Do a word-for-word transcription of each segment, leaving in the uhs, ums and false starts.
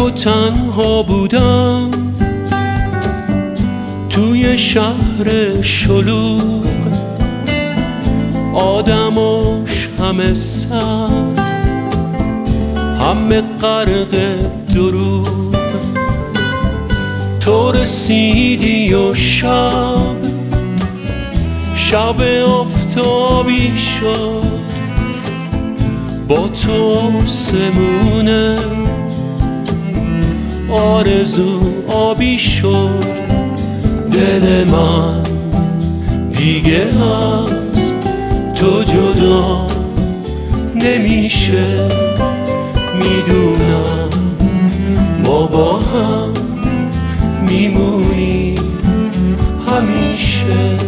و تنها بودم توی شهر شلوغ، آدماش همه سر، همه غرق دروغ. تو رسیدی و شب شب آفتابی شد، با تو آسمونه آرزو آبی شد. دل من دیگه از تو جدا نمیشه، میدونم ما با هم میمونی همیشه.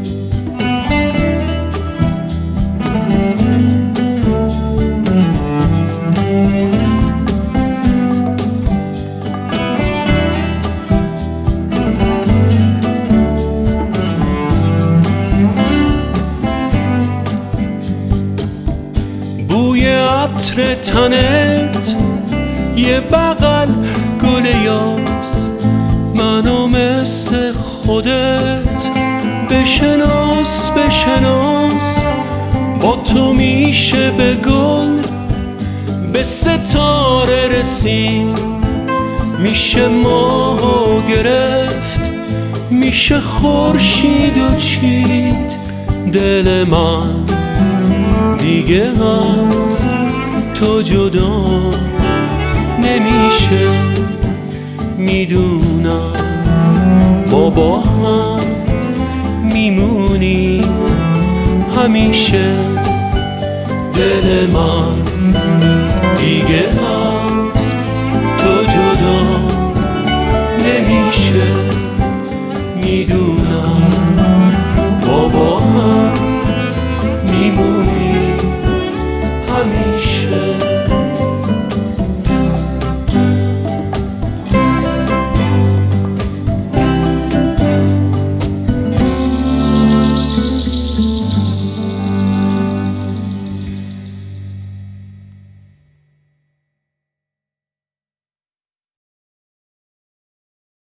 بوی عطر تنت یه بغل گل یاس، منو مثل خودت بشناس بشناس. با تو میشه به گل به ستاره رسید، میشه ماهو گرفت، میشه خورشید و چید. دل من دیگه از تو جدا نمیشه، میدونم ما با هم میمونی همیشه. دل من دیگه از تو جدا نمیشه.